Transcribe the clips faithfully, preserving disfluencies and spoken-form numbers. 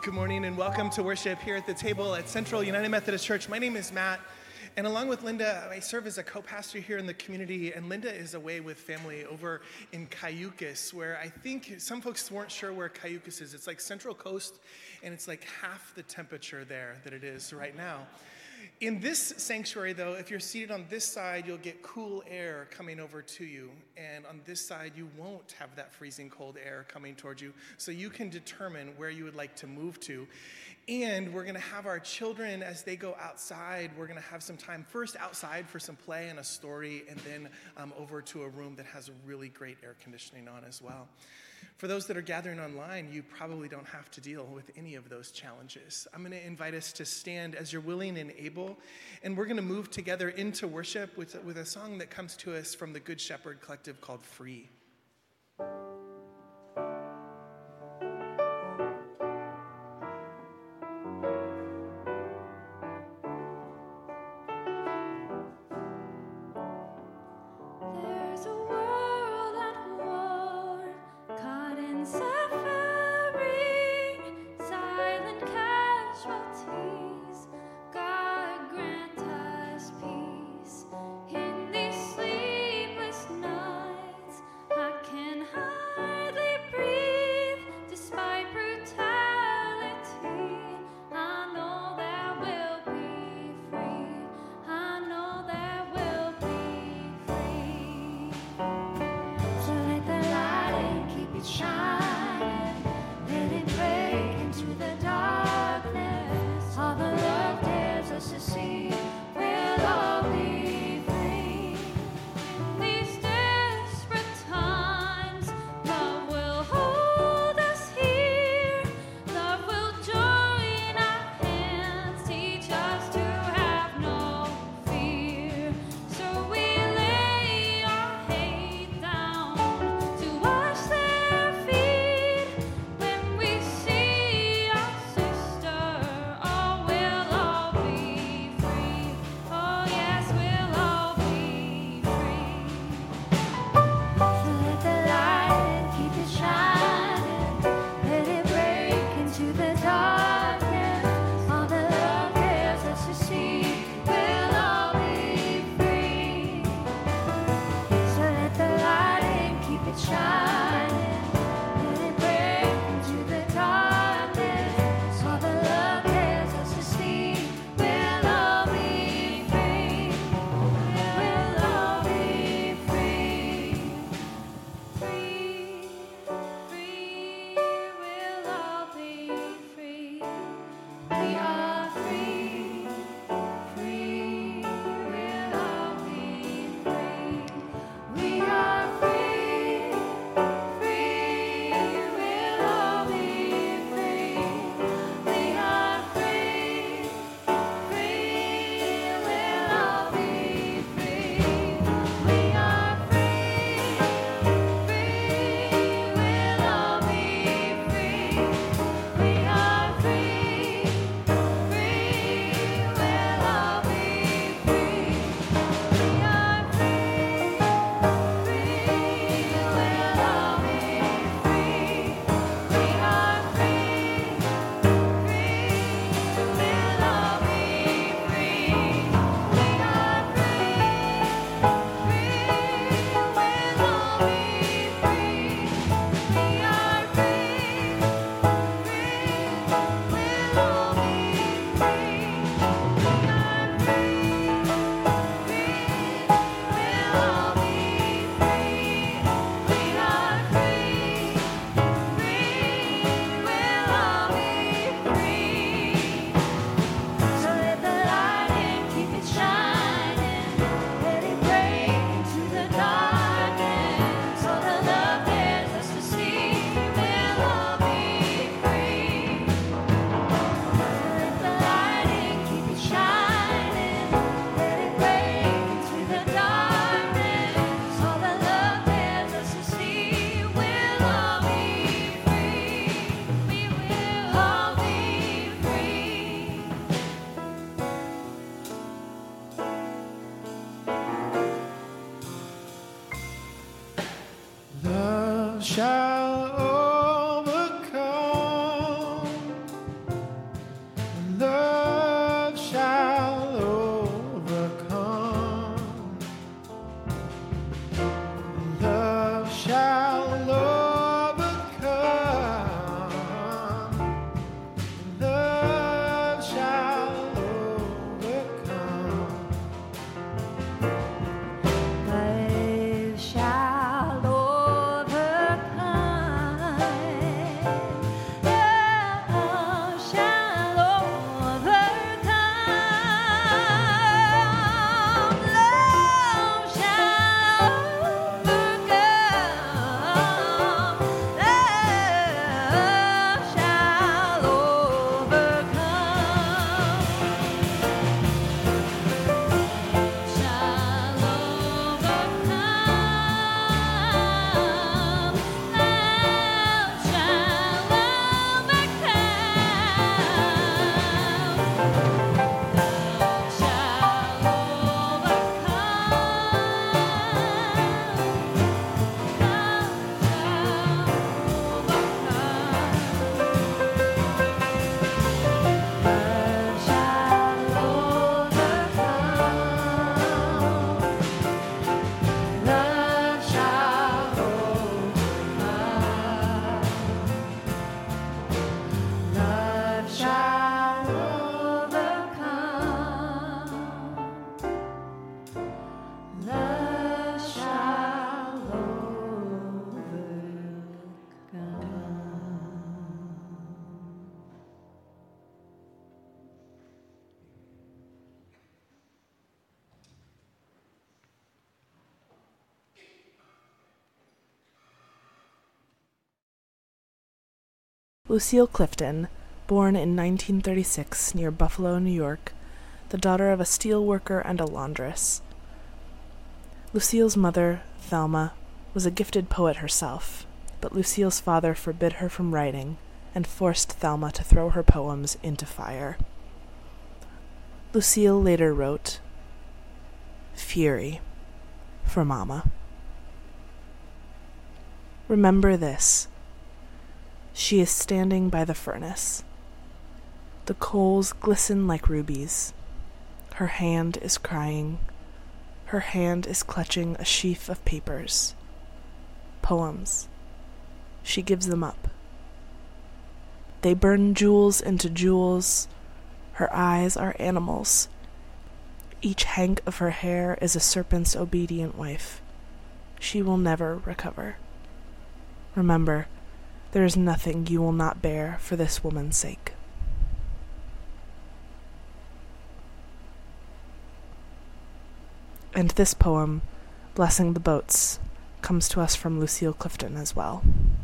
Good morning and welcome to worship here at the table at Central United Methodist Church. My name is Matt, and along with Linda, I serve as a co-pastor here in the community, and Linda is away with family over in Cayucas, where I think some folks weren't sure where Cayucas is. It's like Central Coast, and it's like half the temperature there that it is right now. In this sanctuary, though, if you're seated on this side, you'll get cool air coming over to you. And on this side, you won't have that freezing cold air coming towards you. So you can determine where you would like to move to. And we're going to have our children, as they go outside, we're going to have some time first outside for some play and a story, and then um, over to a room that has really great air conditioning on as well. For those that are gathering online, you probably don't have to deal with any of those challenges. I'm going to invite us to stand as you're willing and able, and we're going to move together into worship with, with a song that comes to us from the Good Shepherd Collective called Free. shall overcome Lucille Clifton, born in nineteen thirty-six near Buffalo, New York, the daughter of a steel worker and a laundress. Lucille's mother, Thelma, was a gifted poet herself, but Lucille's father forbid her from writing and forced Thelma to throw her poems into fire. Lucille later wrote, "Fury, for Mama." Remember this. She is standing by the furnace. The coals glisten like rubies. Her hand is crying. Her hand is clutching a sheaf of papers. Poems. She gives them up. They burn jewels into jewels. Her eyes are animals. Each hank of her hair is a serpent's obedient wife. She will never recover. Remember, there is nothing you will not bear for this woman's sake. And this poem, Blessing the Boats, comes to us from Lucille Clifton as well.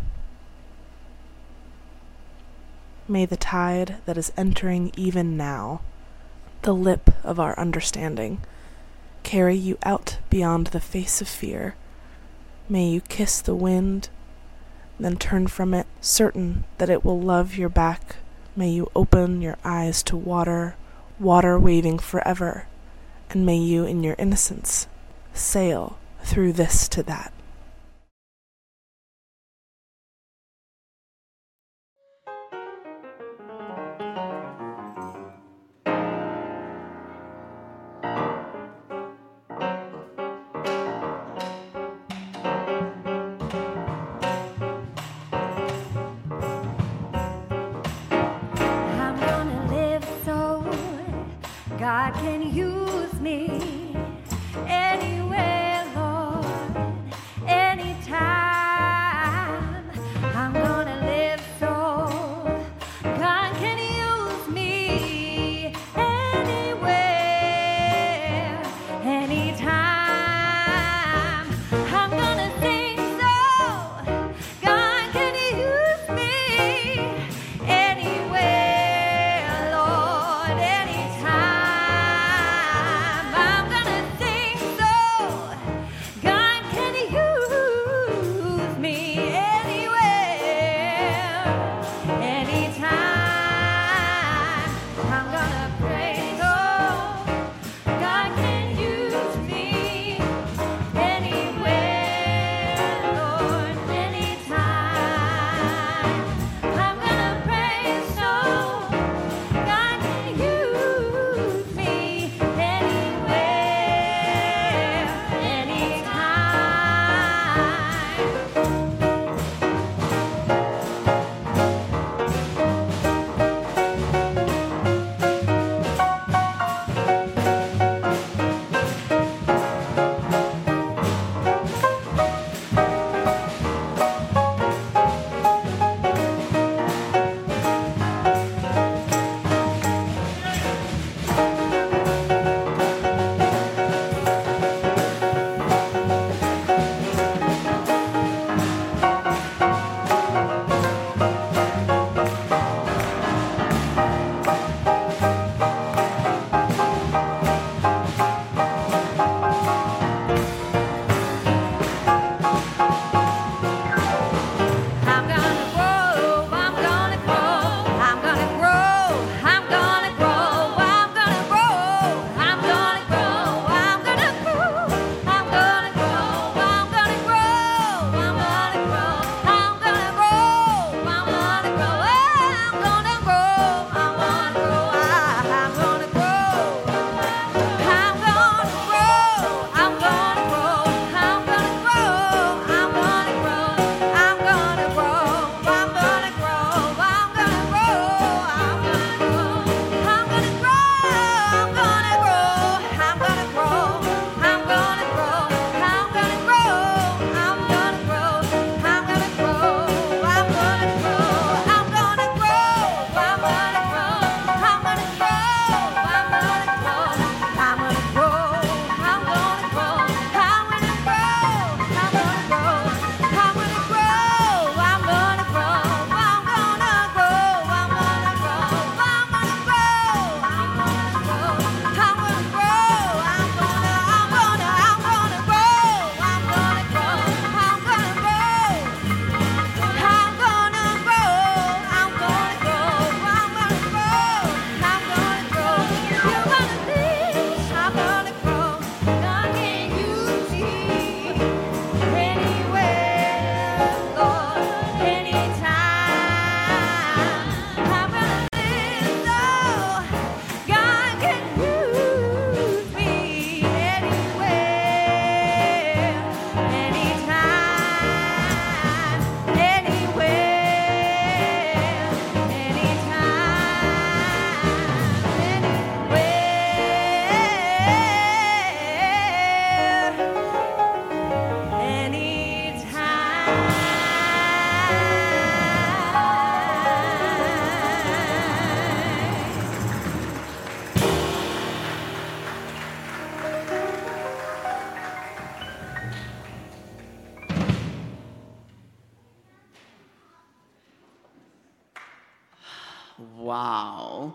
May the tide that is entering even now, the lip of our understanding, carry you out beyond the face of fear. May you kiss the wind, then turn from it, certain that it will love your back. May you open your eyes to water, water waving forever, and may you, in your innocence, sail through this to that. God can use me anywhere, Lord, anytime. I'm gonna live so God can use me anywhere, anytime. I'm gonna sing so God can use me anywhere, Lord, anytime. I'm gonna sing so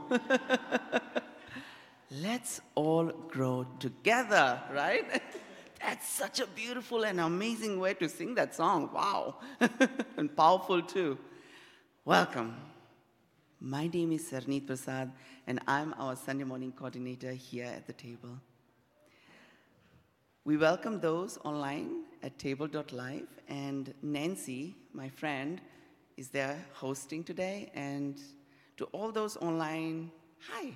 Let's all grow together, right? That's such a beautiful and amazing way to sing that song. Wow. And powerful too. Welcome. My name is Sarneet Prasad, and I'm our Sunday morning coordinator here at the table. We welcome those online at table dot live, and Nancy, my friend, is there hosting today. And to all those online, hi.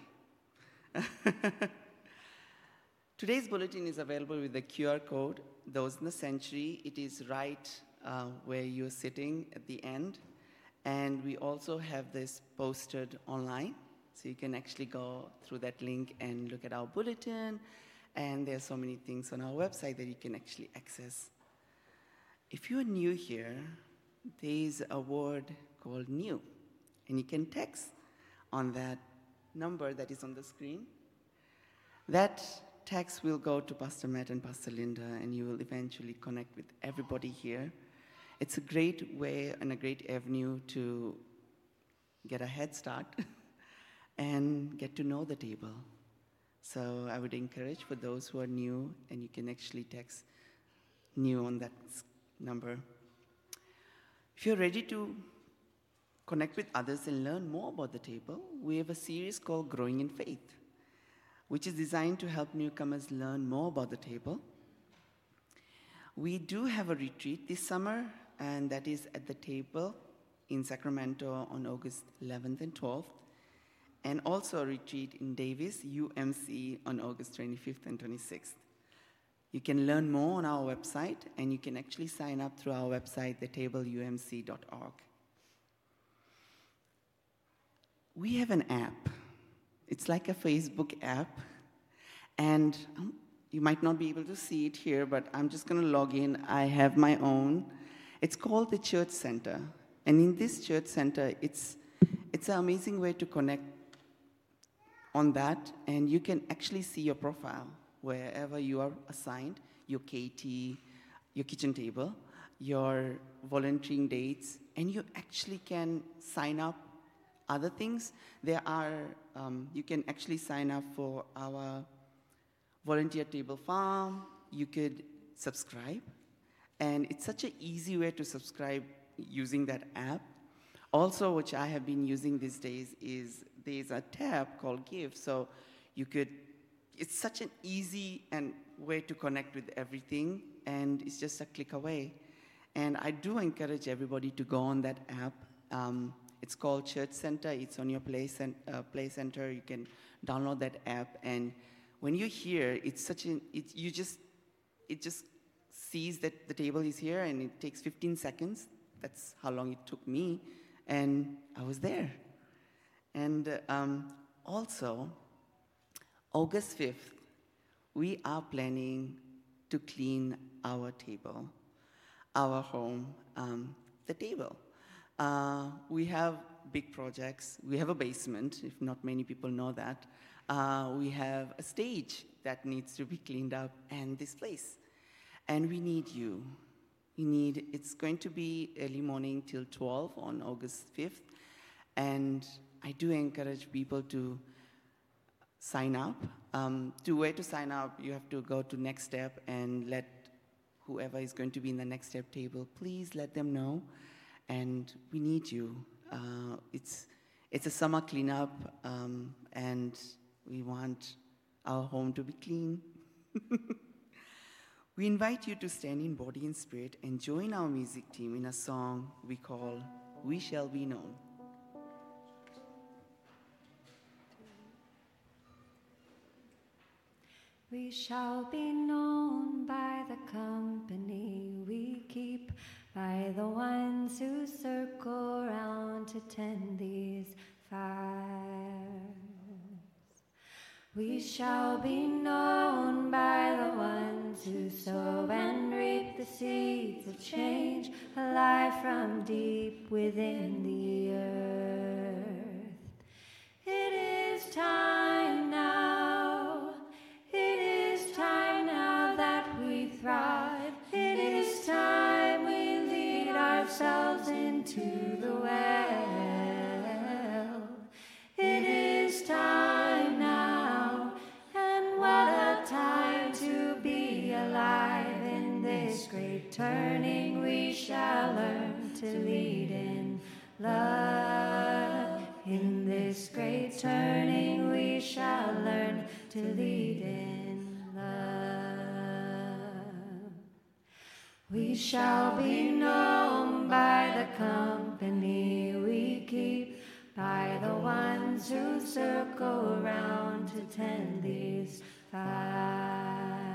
Today's bulletin is available with the Q R code. Those in the sanctuary, it is right uh, where you're sitting at the end. And we also have this posted online, so you can actually go through that link and look at our bulletin. And there's so many things on our website that you can actually access. If you're new here, there's a word called new, and you can text on that number that is on the screen. That text will go to Pastor Matt and Pastor Linda, and you will eventually connect with everybody here. It's a great way and a great avenue to get a head start and get to know the table. So I would encourage for those who are new, and you can actually text new on that number. If you're ready to connect with others and learn more about the table, we have a series called Growing in Faith, which is designed to help newcomers learn more about the table. We do have a retreat this summer, and that is at the table in Sacramento on August eleventh and twelfth, and also a retreat in Davis, U M C, on August twenty-fifth and twenty-sixth. You can learn more on our website, and you can actually sign up through our website, the table u m c dot org. We have an app. It's like a Facebook app, and um, you might not be able to see it here, but I'm just going to log in. I have my own. It's called the Church Center, and in this Church Center, it's it's an amazing way to connect on that, and you can actually see your profile wherever you are assigned, your K T, your kitchen table, your volunteering dates, and you actually can sign up other things. There are, um, you can actually sign up for our volunteer table farm. You could subscribe, and it's such an easy way to subscribe using that app. Also, which I have been using these days, is there's a tab called Give. So you could, it's such an easy and way to connect with everything, and it's just a click away. And I do encourage everybody to go on that app. Um, it's called Church Center. It's on your Play, cent, uh, Play Center. You can download that app, and when you're here, it's such an, it, you just, it just sees that the table is here, and it takes fifteen seconds. That's how long it took me, and I was there. And uh, um, also, August fifth, we are planning to clean our table, our home, um, the table. Uh, we have big projects. We have a basement, if not many people know that. Uh, we have a stage that needs to be cleaned up, and this place. And we need you. We need, it's going to be early morning till twelve on August fifth. And I do encourage people to sign up. Um, to where to sign up, you have to go to Next Step and let whoever is going to be in the Next Step table, please let them know. And we need you. Uh, it's, it's a summer cleanup, um, and we want our home to be clean. We invite you to stand in body and spirit and join our music team in a song we call We Shall Be Known. We shall be known by the company we keep, by the ones who circle round to tend these fires. We shall be known by the ones who sow and reap the seeds of change, alive from deep within the earth. It is time now. It is time now that we thrive. It is time we lead ourselves into the well. It is to lead in love. In this great turning we shall learn to lead in love. We shall be known by the company we keep, by the ones who circle around to tend these fires.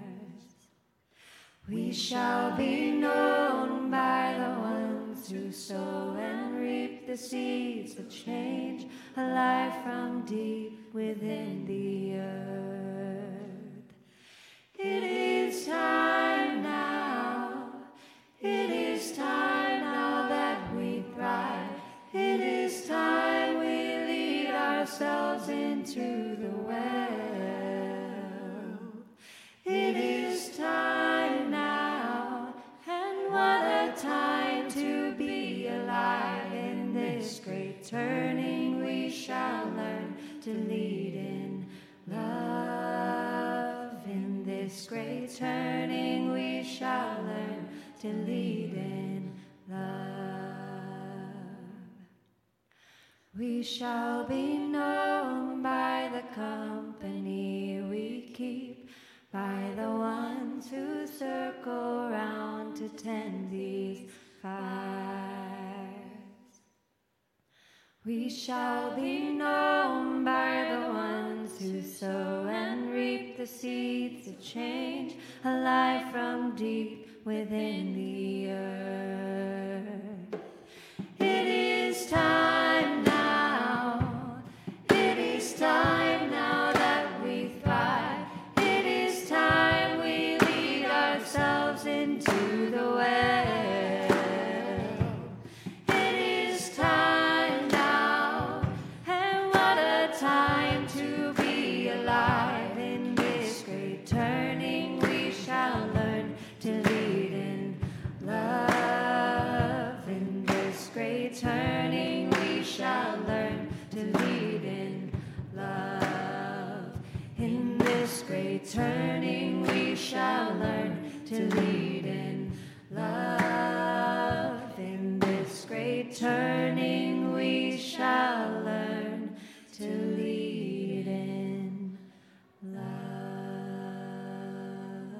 We shall be known by the ones who sow and reap the seeds of change, alive from deep within the earth. It is time now, it is time now that we thrive. It is time we lead ourselves into the well. It is time now, and what a time to be alive. In this great turning we shall learn to lead in love. In this great turning we shall learn to lead in love. We shall be known by the company we keep, by the ones who circle round to tend these fires. We shall be known by the ones who sow and reap the seeds of change, alive from deep within the earth. It is time now, it is time now that we thrive. It is time we lead ourselves into the well. It is time now, and what a time to be alive. In this great turning we shall learn to lead in love. In this great turning we shall learn to lead in love. In this great turning we shall learn to lead in love. In this great turning we shall learn to lead in love.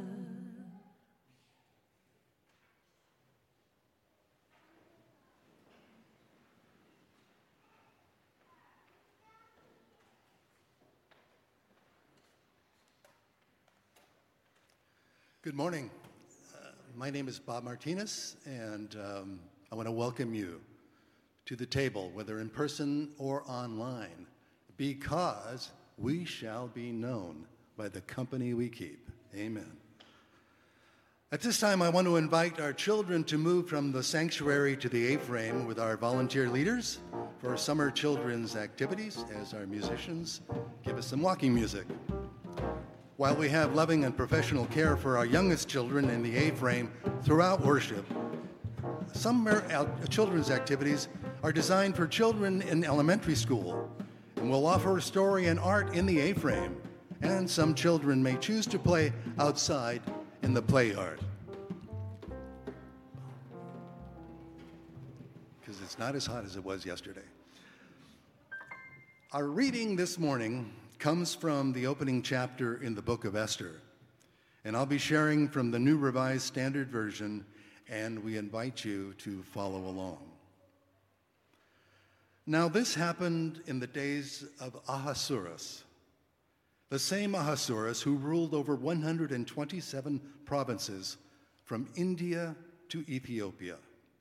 Good morning. Uh, my name is Bob Martinez, and um, I want to welcome you to the table, whether in person or online, because we shall be known by the company we keep. Amen. At this time, I want to invite our children to move from the sanctuary to the A-frame with our volunteer leaders for summer children's activities as our musicians give us some walking music. While we have loving and professional care for our youngest children in the A-frame throughout worship, some children's activities are designed for children in elementary school and will offer story and art in the A-frame, and some children may choose to play outside in the play yard. Because it's not as hot as it was yesterday. Our reading this morning comes from the opening chapter in the book of Esther, and I'll be sharing from the New Revised Standard Version, and we invite you to follow along. Now this happened in the days of Ahasuerus, the same Ahasuerus who ruled over one hundred twenty-seven provinces from India to Ethiopia.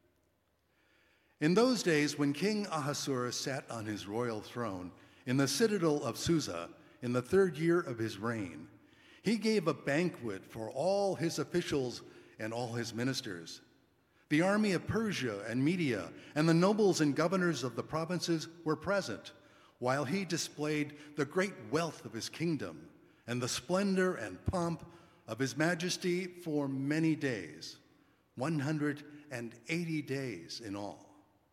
In those days, when King Ahasuerus sat on his royal throne in the citadel of Susa, in the third year of his reign, he gave a banquet for all his officials and all his ministers. The army of Persia and Media and the nobles and governors of the provinces were present, while he displayed the great wealth of his kingdom and the splendor and pomp of his majesty for many days, one hundred eighty days in all.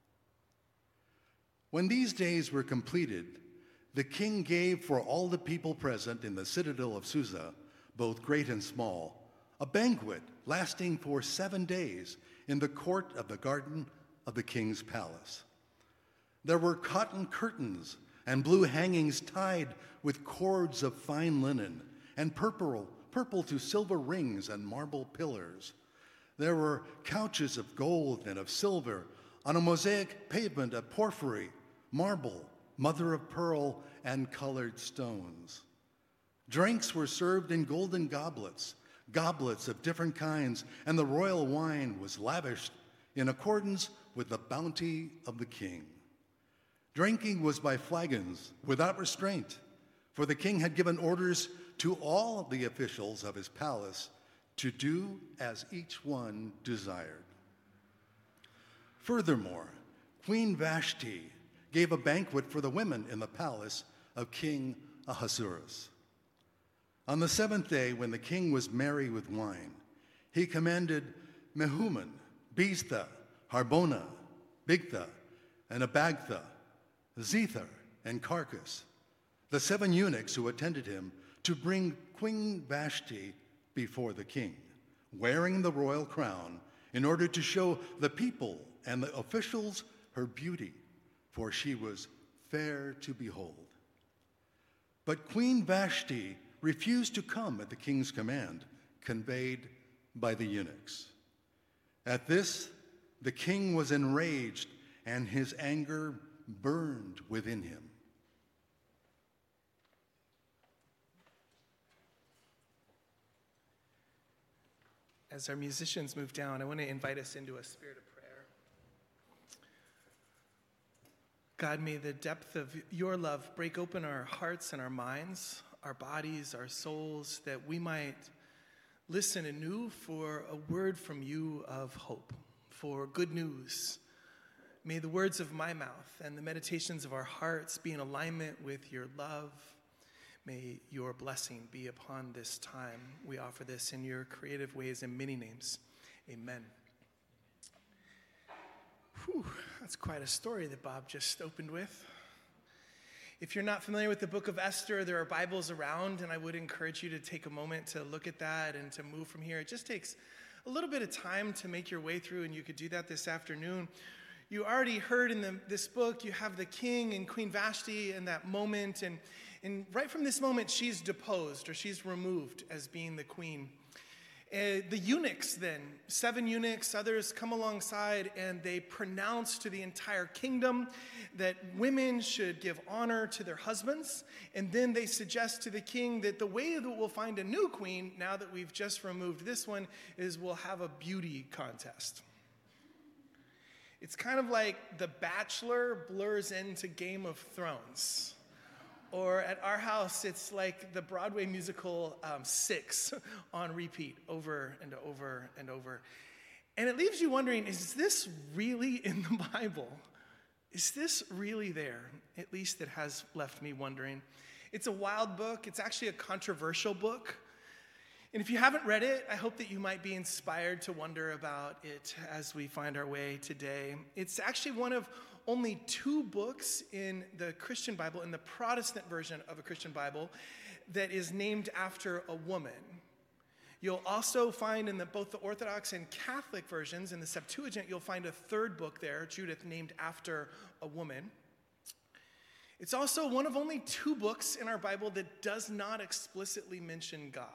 When these days were completed, the king gave for all the people present in the citadel of Susa, both great and small, a banquet lasting for seven days in the court of the garden of the king's palace. There were cotton curtains and blue hangings tied with cords of fine linen, and purple, purple to silver rings and marble pillars. There were couches of gold and of silver on a mosaic pavement of porphyry, marble, mother of pearl, and colored stones. Drinks were served in golden goblets, goblets of different kinds, and the royal wine was lavished in accordance with the bounty of the king. Drinking was by flagons, without restraint, for the king had given orders to all the officials of his palace to do as each one desired. Furthermore, Queen Vashti gave a banquet for the women in the palace of King Ahasuerus. On the seventh day, when the king was merry with wine, he commanded Mehuman, Biztha, Harbona, Bigtha, and Abagtha, Zethar, and Carcass, the seven eunuchs who attended him, to bring Queen Vashti before the king, wearing the royal crown, in order to show the people and the officials her beauty, for she was fair to behold. But Queen Vashti refused to come at the king's command, conveyed by the eunuchs. At this, the king was enraged, and his anger burned within him. As our musicians move down, I want to invite us into a spirit of prayer. God, may the depth of your love break open our hearts and our minds, our bodies, our souls, that we might listen anew for a word from you of hope, for good news. May the words of my mouth and the meditations of our hearts be in alignment with your love. May your blessing be upon this time. We offer this in your creative ways and many names. Amen. Whew, that's quite a story that Bob just opened with. If you're not familiar with the book of Esther, there are Bibles around, and I would encourage you to take a moment to look at that and to move from here. It just takes a little bit of time to make your way through, and you could do that this afternoon. You already heard in the, this book, you have the king and Queen Vashti in that moment, and, and right from this moment, she's deposed, or she's removed as being the queen. Uh, the eunuchs then, seven eunuchs, others come alongside, and they pronounce to the entire kingdom that women should give honor to their husbands, and then they suggest to the king that the way that we'll find a new queen, now that we've just removed this one, is we'll have a beauty contest. It's kind of like The Bachelor blurs into Game of Thrones. Or at our house, it's like the Broadway musical um, Six on repeat over and over and over. And it leaves you wondering, is this really in the Bible? Is this really there? At least it has left me wondering. It's a wild book. It's actually a controversial book. And if you haven't read it, I hope that you might be inspired to wonder about it as we find our way today. It's actually one of only two books in the Christian Bible, in the Protestant version of a Christian Bible, that is named after a woman. You'll also find in the, both the Orthodox and Catholic versions, in the Septuagint, you'll find a third book there, Judith, named after a woman. It's also one of only two books in our Bible that does not explicitly mention God,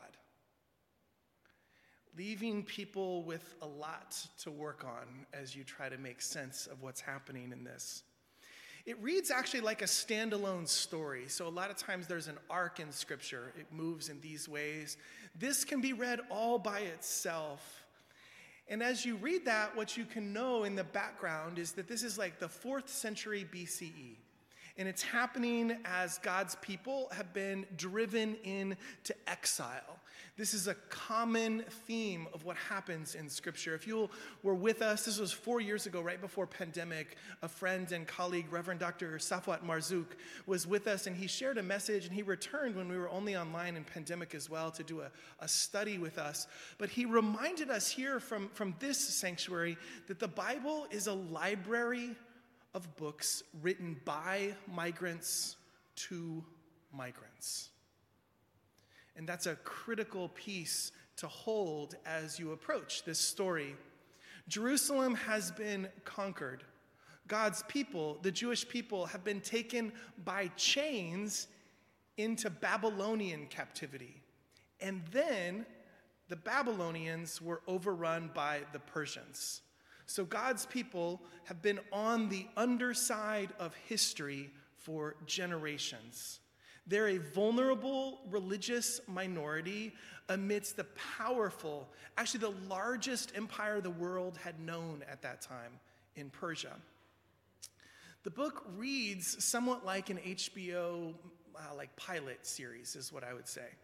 leaving people with a lot to work on as you try to make sense of what's happening in this. It reads actually like a standalone story. So a lot of times there's an arc in Scripture. It moves in these ways. This can be read all by itself. And as you read that, what you can know in the background is that this is like the fourth century B C E. And it's happening as God's people have been driven into exile. This is a common theme of what happens in Scripture. If you were with us, this was four years ago, right before pandemic, a friend and colleague, Reverend Doctor Safwat Marzouk, was with us, and he shared a message, and he returned when we were only online in pandemic as well to do a, a study with us. But he reminded us here from, from this sanctuary that the Bible is a library of books written by migrants to migrants. And that's a critical piece to hold as you approach this story. Jerusalem has been conquered. God's people, the Jewish people, have been taken by chains into Babylonian captivity. And then the Babylonians were overrun by the Persians. So God's people have been on the underside of history for generations. They're a vulnerable religious minority amidst the powerful, actually the largest empire the world had known at that time in Persia. The book reads somewhat like an H B O uh, like pilot series is what I would say.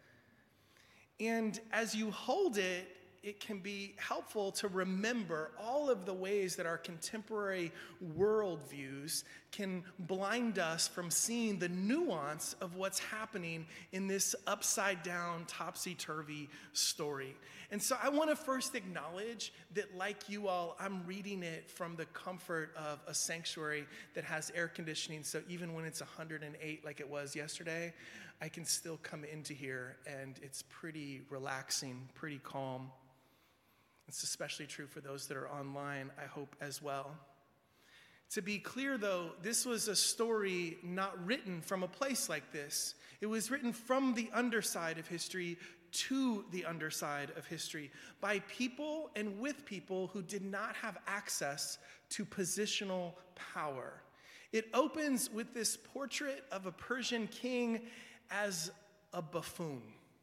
And as you hold it, it can be helpful to remember all of the ways that our contemporary worldviews can blind us from seeing the nuance of what's happening in this upside-down, topsy-turvy story. And so I want to first acknowledge that, like you all, I'm reading it from the comfort of a sanctuary that has air conditioning, so even when it's one hundred eight like it was yesterday, I can still come into here, and it's pretty relaxing, pretty calm. It's especially true for those that are online, I hope, as well. To be clear, though, this was a story not written from a place like this. It was written from the underside of history to the underside of history by people and with people who did not have access to positional power. It opens with this portrait of a Persian king as a buffoon.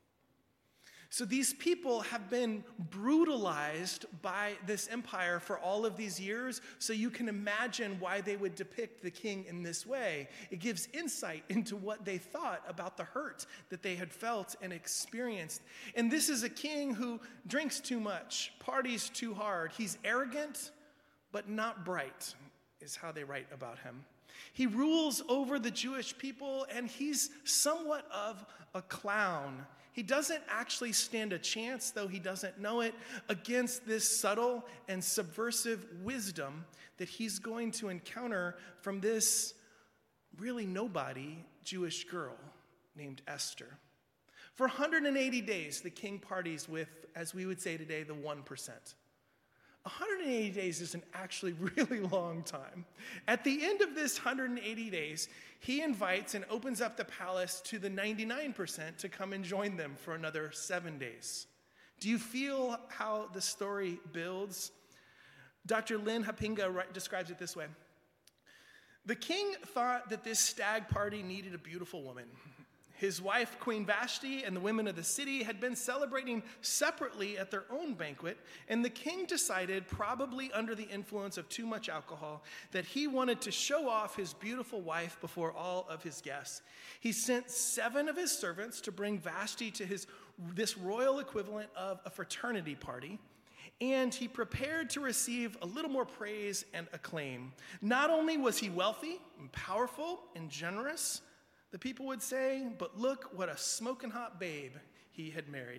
So these people have been brutalized by this empire for all of these years, so you can imagine why they would depict the king in this way. It gives insight into what they thought about the hurt that they had felt and experienced. And this is a king who drinks too much, parties too hard. He's arrogant, but not bright, is how they write about him. He rules over the Jewish people, and he's somewhat of a clown. He doesn't actually stand a chance, though he doesn't know it, against this subtle and subversive wisdom that he's going to encounter from this really nobody Jewish girl named Esther. For one hundred eighty days, the king parties with, as we would say today, the one percent. one hundred eighty days is an actually really long time. At the end of this one hundred eighty days, he invites and opens up the palace to the ninety-nine percent to come and join them for another seven days. Do you feel how the story builds? Doctor Lynn Hapinga describes it this way. The king thought that this stag party needed a beautiful woman. His wife, Queen Vashti, and the women of the city had been celebrating separately at their own banquet, and the king decided, probably under the influence of too much alcohol, that he wanted to show off his beautiful wife before all of his guests. He sent seven of his servants to bring Vashti to his this royal equivalent of a fraternity party, and he prepared to receive a little more praise and acclaim. Not only was he wealthy and powerful and generous, the people would say, but look what a smoking hot babe he had married.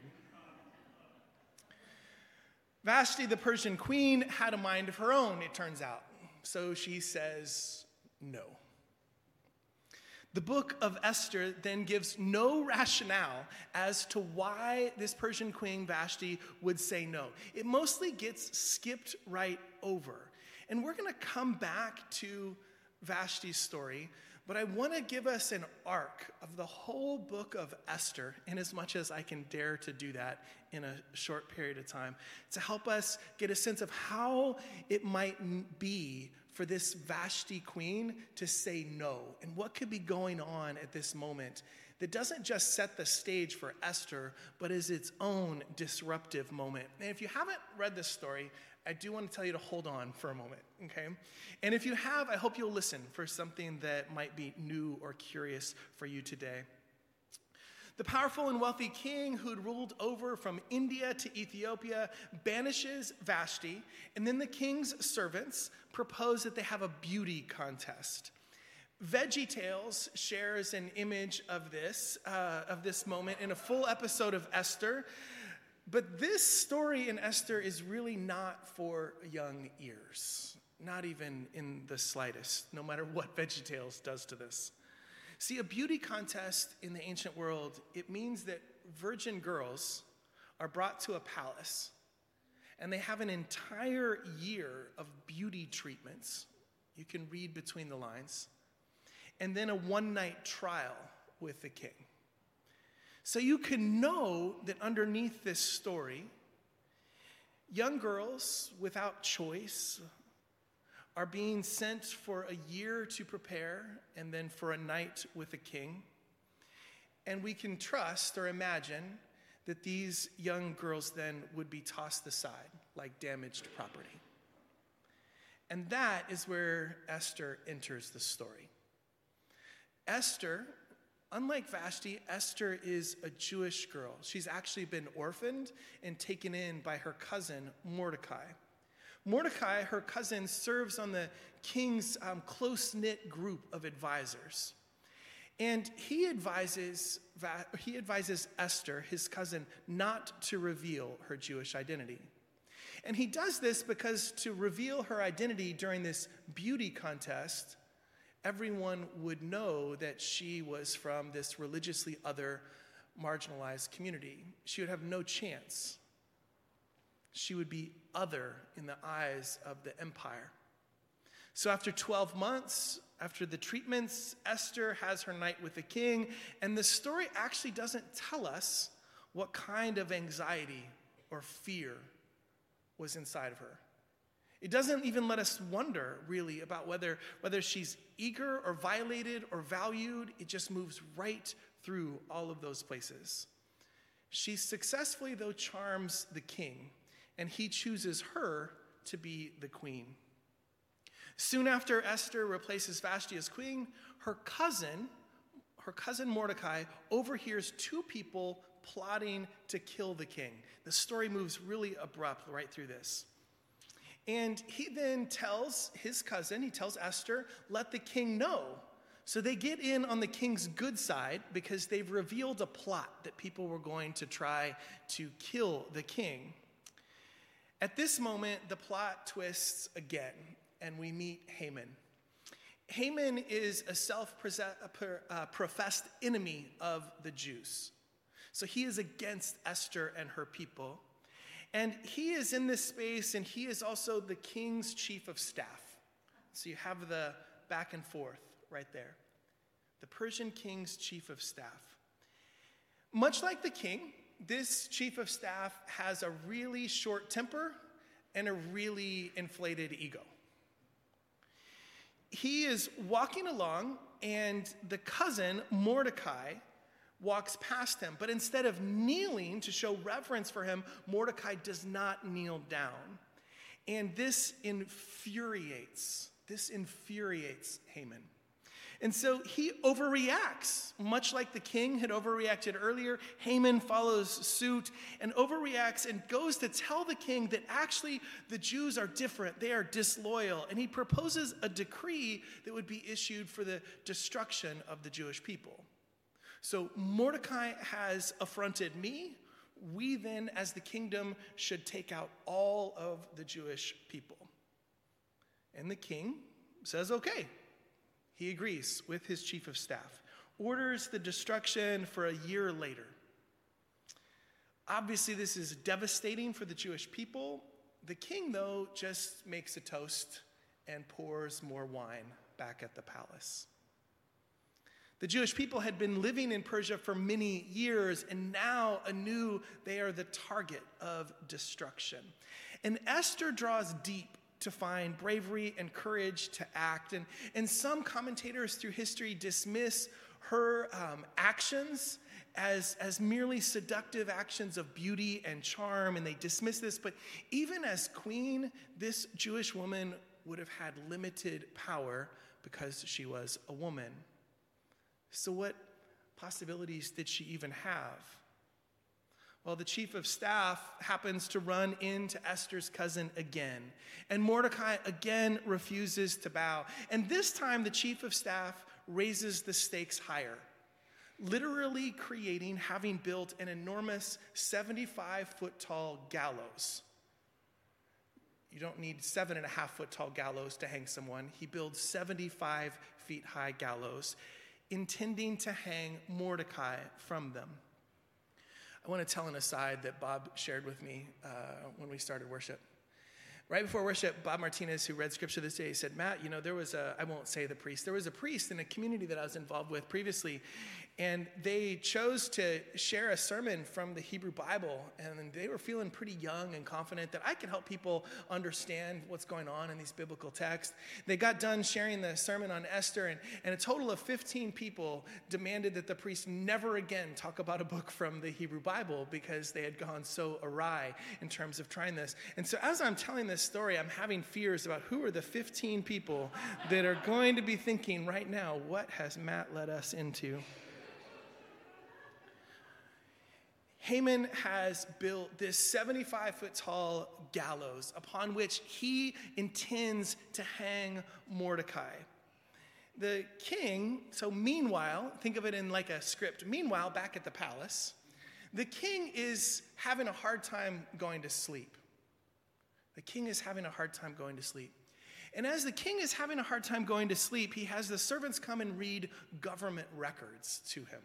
Vashti, the Persian queen, had a mind of her own, it turns out. So she says no. The book of Esther then gives no rationale as to why this Persian queen, Vashti, would say no. It mostly gets skipped right over. And we're going to come back to Vashti's story, but I want to give us an arc of the whole book of Esther, in as much as I can dare to do that in a short period of time, to help us get a sense of how it might be for this Vashti queen to say no, and what could be going on at this moment that doesn't just set the stage for Esther, but is its own disruptive moment. And if you haven't read this story, I do want to tell you to hold on for a moment, okay? And if you have, I hope you'll listen for something that might be new or curious for you today. The powerful and wealthy king who'd ruled over from India to Ethiopia banishes Vashti, and then the king's servants propose that they have a beauty contest. VeggieTales shares an image of this, uh, of this moment in a full episode of Esther. But this story in Esther is really not for young ears, not even in the slightest, no matter what VeggieTales does to this. See, a beauty contest in the ancient world, it means that virgin girls are brought to a palace, And they have an entire year of beauty treatments. You can read between the lines. And then a one-night trial with the king. So you can know that underneath this story, young girls without choice are being sent for a year to prepare and then for a night with a king. And we can trust or imagine that these young girls then would be tossed aside like damaged property. And that is where Esther enters the story. Esther, unlike Vashti, Esther is a Jewish girl. She's actually been orphaned and taken in by her cousin, Mordecai. Mordecai, her cousin, serves on the king's um, close-knit group of advisors. And he advises, he advises Esther, his cousin, not to reveal her Jewish identity. And he does this because to reveal her identity during this beauty contest, everyone would know that she was from this religiously other, marginalized community. She would have no chance. She would be other in the eyes of the empire. So after twelve months, after the treatments, Esther has her night with the king, and the story actually doesn't tell us what kind of anxiety or fear was inside of her. It doesn't even let us wonder, really, about whether, whether she's eager or violated or valued. It just moves right through all of those places. She successfully, though, charms the king, and he chooses her to be the queen. Soon after Esther replaces Vashti as queen, her cousin, her cousin Mordecai, overhears two people plotting to kill the king. The story moves really abrupt right through this. And he then tells his cousin, he tells Esther, let the king know. So they get in on the king's good side because they've revealed a plot that people were going to try to kill the king. At this moment, the plot twists again, and we meet Haman. Haman is a self-professed enemy of the Jews. So he is against Esther and her people. And he is in this space, and he is also the king's chief of staff. So you have the back and forth right there. The Persian king's chief of staff. Much like the king, this chief of staff has a really short temper and a really inflated ego. He is walking along, and the cousin, Mordecai, walks past him. But instead of kneeling to show reverence for him, Mordecai does not kneel down. And this infuriates, this infuriates Haman. And so he overreacts, much like the king had overreacted earlier. Haman follows suit and overreacts and goes to tell the king that actually the Jews are different. They are disloyal. And he proposes a decree that would be issued for the destruction of the Jewish people. So Mordecai has affronted me. We then, as the kingdom, should take out all of the Jewish people. And the king says, okay. He agrees with his chief of staff, orders the destruction for a year later. Obviously, this is devastating for the Jewish people. The king, though, just makes a toast and pours more wine back at the palace. The Jewish people had been living in Persia for many years, and now anew they are the target of destruction. And Esther draws deep to find bravery and courage to act. And, and some commentators through history dismiss her um, actions as, as merely seductive actions of beauty and charm, and they dismiss this. But even as queen, this Jewish woman would have had limited power because she was a woman. So what possibilities did she even have? Well, the chief of staff happens to run into Esther's cousin again, and Mordecai again refuses to bow. And this time, the chief of staff raises the stakes higher, literally creating, having built an enormous seventy-five foot tall gallows. You don't need seven and a half foot tall gallows to hang someone. He builds seventy-five feet high gallows, intending to hang Mordecai from them. I want to tell an aside that Bob shared with me uh, when we started worship. Right before worship, Bob Martinez, who read scripture this day, said, Matt, you know, there was a, I won't say the priest, there was a priest in a community that I was involved with previously, and they chose to share a sermon from the Hebrew Bible, and they were feeling pretty young and confident that I can help people understand what's going on in these biblical texts. They got done sharing the sermon on Esther, and, and a total of fifteen people demanded that the priest never again talk about a book from the Hebrew Bible because they had gone so awry in terms of trying this. And so as I'm telling this story, I'm having fears about who are the fifteen people that are going to be thinking right now, what has Matt led us into? Haman has built this seventy-five foot tall gallows upon which he intends to hang Mordecai. The king, so meanwhile, think of it in like a script. Meanwhile, back at the palace, the king is having a hard time going to sleep. The king is having a hard time going to sleep. And as the king is having a hard time going to sleep, he has the servants come and read government records to him.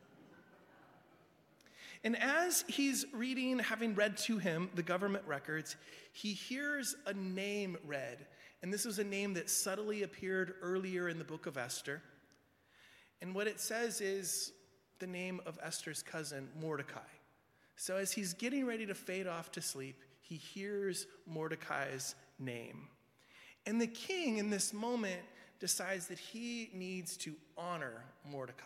And as he's reading, having read to him the government records, he hears a name read. And this was a name that subtly appeared earlier in the book of Esther. And what it says is the name of Esther's cousin, Mordecai. So as he's getting ready to fade off to sleep, he hears Mordecai's name. And the king, in this moment, decides that he needs to honor Mordecai.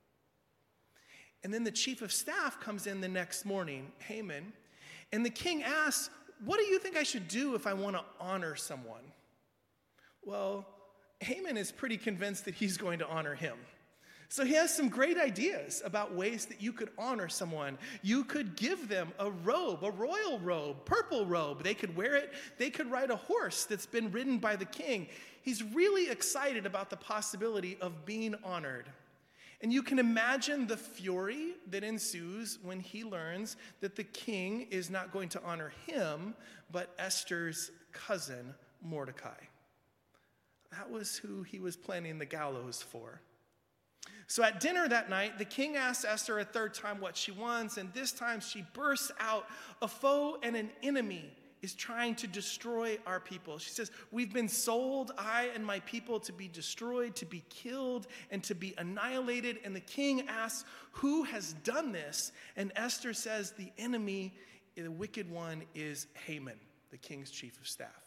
And then the chief of staff comes in the next morning, Haman, and the king asks, what do you think I should do if I want to honor someone? Well, Haman is pretty convinced that he's going to honor him. So he has some great ideas about ways that you could honor someone. You could give them a robe, a royal robe, purple robe. They could wear it. They could ride a horse that's been ridden by the king. He's really excited about the possibility of being honored. And you can imagine the fury that ensues when he learns that the king is not going to honor him, but Esther's cousin, Mordecai. That was who he was planning the gallows for. So at dinner that night, the king asks Esther a third time what she wants, and this time she bursts out, a foe and an enemy is trying to destroy our people. She says, we've been sold, I and my people, to be destroyed, to be killed, and to be annihilated. And the king asks, who has done this? And Esther says, the enemy, the wicked one, is Haman, the king's chief of staff.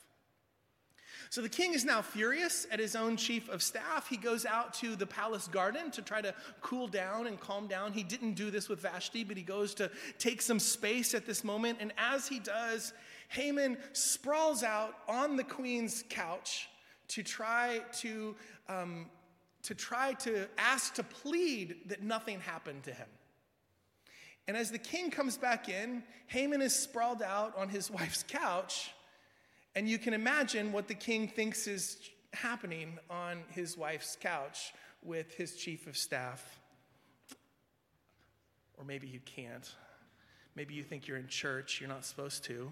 So the king is now furious at his own chief of staff. He goes out to the palace garden to try to cool down and calm down. He didn't do this with Vashti, but he goes to take some space at this moment. And as he does, Haman sprawls out on the queen's couch to try to, um, to try to ask to plead that nothing happened to him. And as the king comes back in, Haman is sprawled out on his wife's couch. And you can imagine what the king thinks is happening on his wife's couch with his chief of staff. Or maybe you can't. Maybe you think you're in church, you're not supposed to.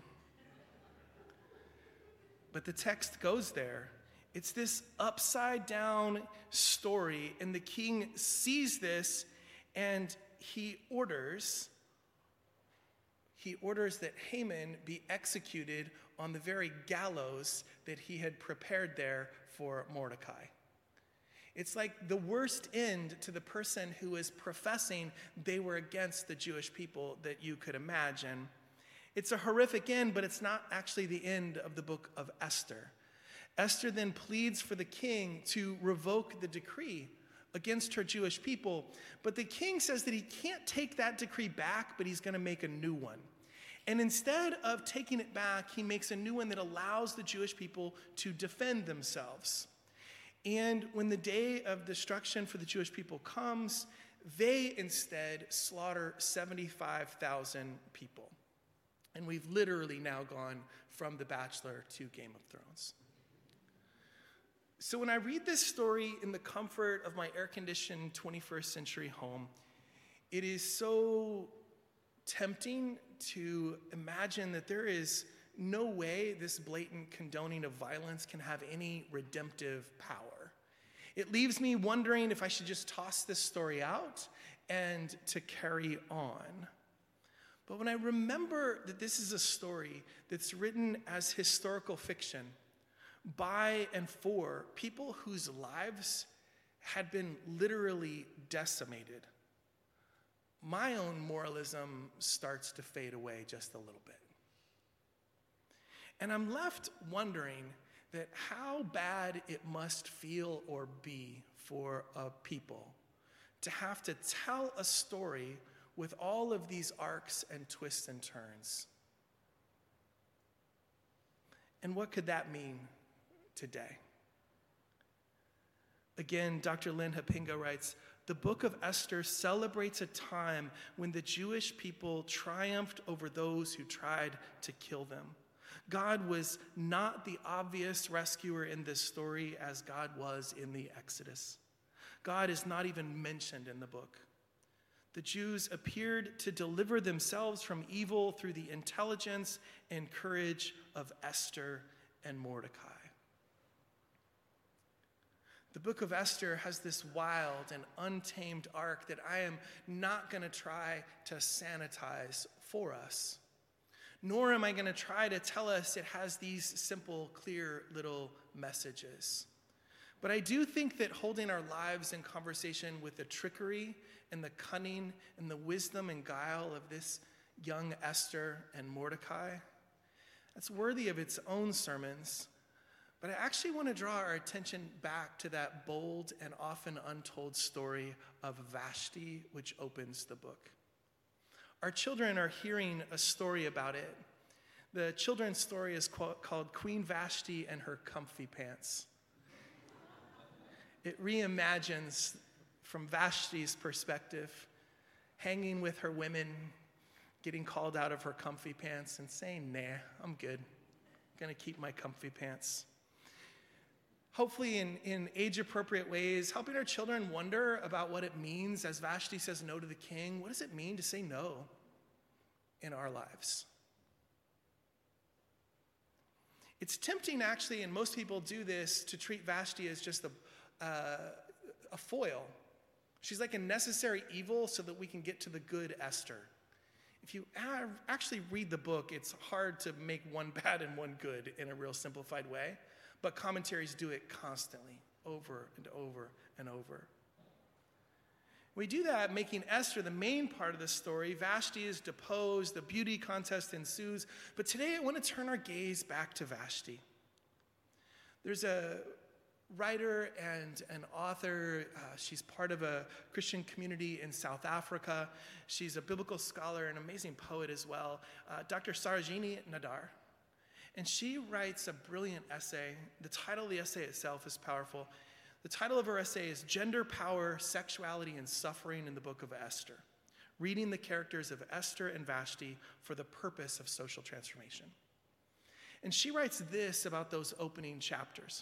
But the text goes there. It's this upside down story, and the king sees this, and he orders, he orders that Haman be executed on the very gallows that he had prepared there for Mordecai. It's like the worst end to the person who is professing they were against the Jewish people that you could imagine. It's a horrific end, but it's not actually the end of the book of Esther. Esther then pleads for the king to revoke the decree against her Jewish people, but the king says that he can't take that decree back, but he's going to make a new one. And instead of taking it back, he makes a new one that allows the Jewish people to defend themselves. And when the day of destruction for the Jewish people comes, they instead slaughter seventy-five thousand people. And we've literally now gone from The Bachelor to Game of Thrones. So when I read this story in the comfort of my air-conditioned twenty-first century home, it is so tempting to imagine that there is no way this blatant condoning of violence can have any redemptive power. It leaves me wondering if I should just toss this story out and to carry on. But when I remember that this is a story that's written as historical fiction by and for people whose lives had been literally decimated, my own moralism starts to fade away just a little bit. And I'm left wondering that how bad it must feel or be for a people to have to tell a story with all of these arcs and twists and turns. And what could that mean today? Again, Doctor Lynn Hapinga writes, the book of Esther celebrates a time when the Jewish people triumphed over those who tried to kill them. God was not the obvious rescuer in this story as God was in the Exodus. God is not even mentioned in the book. The Jews appeared to deliver themselves from evil through the intelligence and courage of Esther and Mordecai. The book of Esther has this wild and untamed arc that I am not going to try to sanitize for us, nor am I going to try to tell us it has these simple, clear little messages. But I do think that holding our lives in conversation with the trickery and the cunning and the wisdom and guile of this young Esther and Mordecai, that's worthy of its own sermons. But I actually want to draw our attention back to that bold and often untold story of Vashti, which opens the book. Our children are hearing a story about it. The children's story is called Queen Vashti and Her Comfy Pants. It reimagines, from Vashti's perspective, hanging with her women, getting called out of her comfy pants and saying, nah, I'm good. I'm going to keep my comfy pants. Hopefully in, in age-appropriate ways, helping our children wonder about what it means as Vashti says no to the king. What does it mean to say no in our lives? It's tempting, actually, and most people do this, to treat Vashti as just a, uh, a foil. She's like a necessary evil so that we can get to the good Esther. If you actually read the book, it's hard to make one bad and one good in a real simplified way. But commentaries do it constantly, over and over and over. We do that making Esther the main part of the story. Vashti is deposed, the beauty contest ensues. But today I want to turn our gaze back to Vashti. There's a writer and an author. Uh, she's part of a Christian community in South Africa. She's a biblical scholar and amazing poet as well, uh, Doctor Sarojini Nadar. And she writes a brilliant essay. The title of the essay itself is powerful. The title of her essay is Gender, Power, Sexuality, and Suffering in the Book of Esther. Reading the characters of Esther and Vashti for the purpose of social transformation. And she writes this about those opening chapters.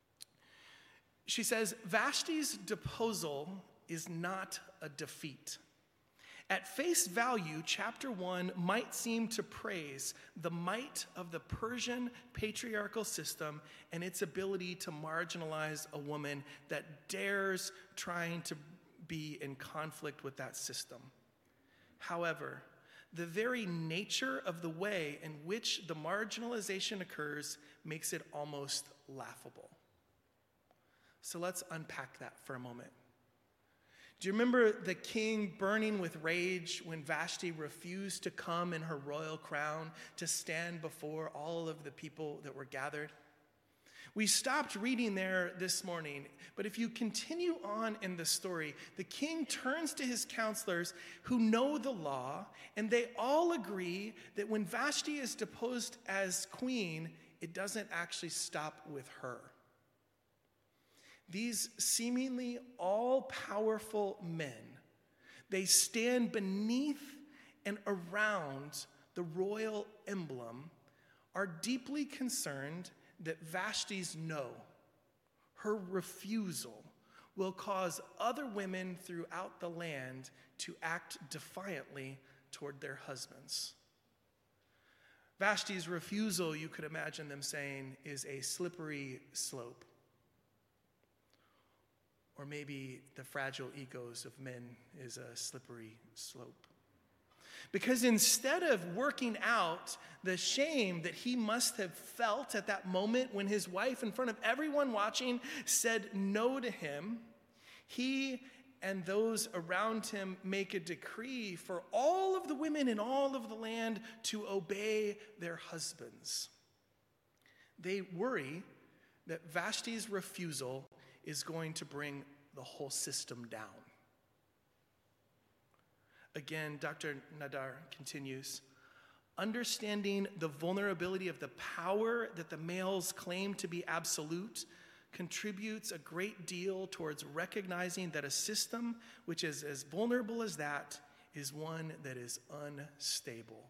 She says, Vashti's deposal is not a defeat. At face value, chapter one might seem to praise the might of the Persian patriarchal system and its ability to marginalize a woman that dares trying to be in conflict with that system. However, the very nature of the way in which the marginalization occurs makes it almost laughable. So let's unpack that for a moment. Do you remember the king burning with rage when Vashti refused to come in her royal crown to stand before all of the people that were gathered? We stopped reading there this morning, but if you continue on in the story, the king turns to his counselors who know the law, and they all agree that when Vashti is deposed as queen, it doesn't actually stop with her. These seemingly all-powerful men, they stand beneath and around the royal emblem, are deeply concerned that Vashti's no, her refusal, will cause other women throughout the land to act defiantly toward their husbands. Vashti's refusal, you could imagine them saying, is a slippery slope. Or maybe the fragile egos of men is a slippery slope. Because instead of working out the shame that he must have felt at that moment when his wife, in front of everyone watching, said no to him, he and those around him make a decree for all of the women in all of the land to obey their husbands. They worry that Vashti's refusal is going to bring the whole system down. Again, Doctor Nadar continues, understanding the vulnerability of the power that the males claim to be absolute contributes a great deal towards recognizing that a system which is as vulnerable as that is one that is unstable.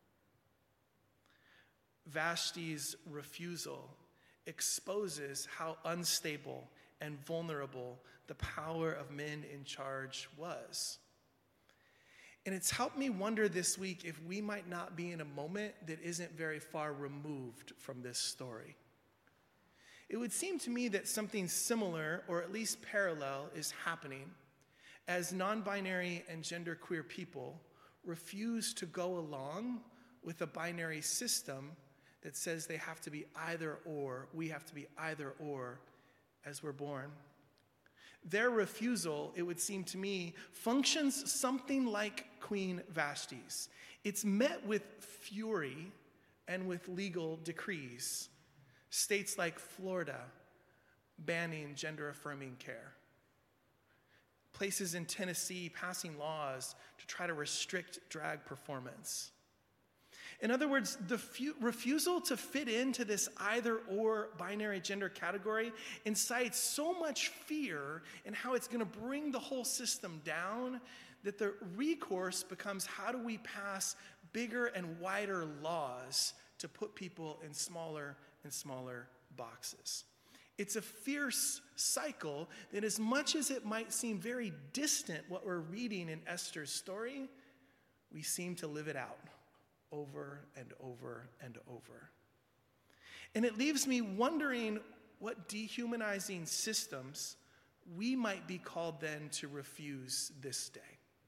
Vashti's refusal exposes how unstable and vulnerable the power of men in charge was. And it's helped me wonder this week if we might not be in a moment that isn't very far removed from this story. It would seem to me that something similar, or at least parallel, is happening as non-binary and genderqueer people refuse to go along with a binary system that says they have to be either or, we have to be either or as we're born. Their refusal, it would seem to me, functions something like Queen Vashti's. It's met with fury and with legal decrees. States like Florida banning gender-affirming care. Places in Tennessee passing laws to try to restrict drag performance. In other words, the fu- refusal to fit into this either-or binary gender category incites so much fear in how it's going to bring the whole system down that the recourse becomes, how do we pass bigger and wider laws to put people in smaller and smaller boxes? It's a fierce cycle that, as much as it might seem very distant what we're reading in Esther's story, we seem to live it out over and over and over. And it leaves me wondering what dehumanizing systems we might be called then to refuse this day.